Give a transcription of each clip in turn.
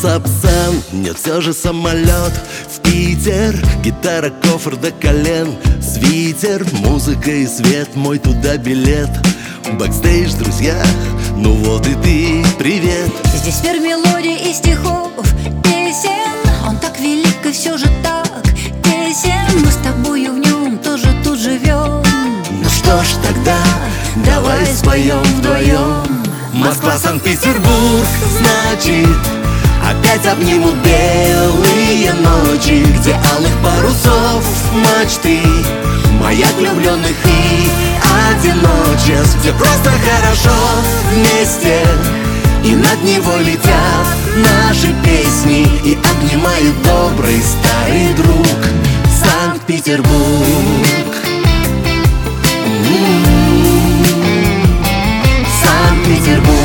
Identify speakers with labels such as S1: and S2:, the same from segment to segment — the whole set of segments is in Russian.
S1: Сапсан, нет, все же самолет в Питер. Гитара, кофр до колен, свитер, музыка и свет, мой туда билет. Бэкстейдж, друзья, ну вот и ты, привет.
S2: Здесь мир мелодий и стихов, песен. Он так велик и все же так тесен. Мы с тобою в нем тоже тут живем.
S1: Ну что ж тогда, давай споем вдвоем. Москва, Санкт-Петербург, значит, опять обнимут белые ночи, где алых парусов мачты, маяк влюбленных и одиночеств, где просто хорошо вместе, и над него летят наши песни, и обнимает добрый старый друг Санкт-Петербург. Санкт-Петербург.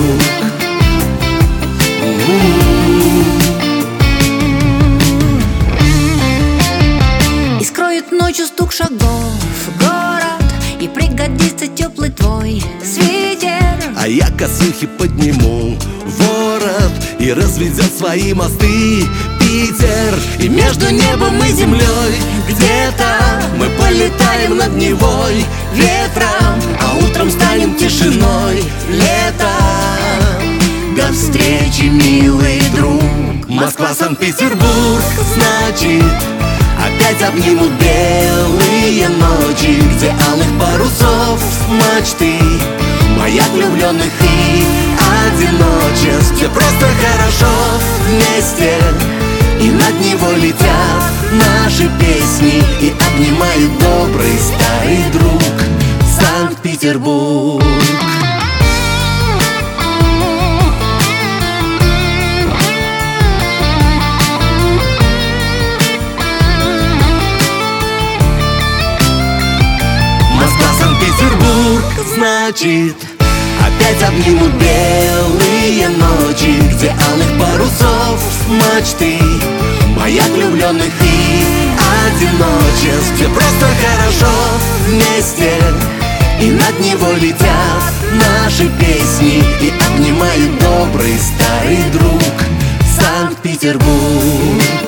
S2: И скроет ночью стук шагов город, и пригодится теплый твой свитер.
S1: А я косухи подниму ворот, и разведет свои мосты Питер. И между небом и землей где-то мы полетаем над Невой ветром, а утром станем тишиной лета. До встречи, милый друг. Москва, Санкт-Петербург, значит, опять обнимут белые ночи, где алых парусов мачты, маяк влюбленных и одиночеств, где просто хорошо вместе, и над него летят наши песни, и обнимает добрый старый друг Санкт-Петербург. Москва, Санкт-Петербург, значит, опять обнимут белые ночи, где алых парусов мачты, маяк влюбленных и одиночеств, где просто хорошо вместе, и над него летят наши песни, и обнимает добрый старый друг Санкт-Петербург.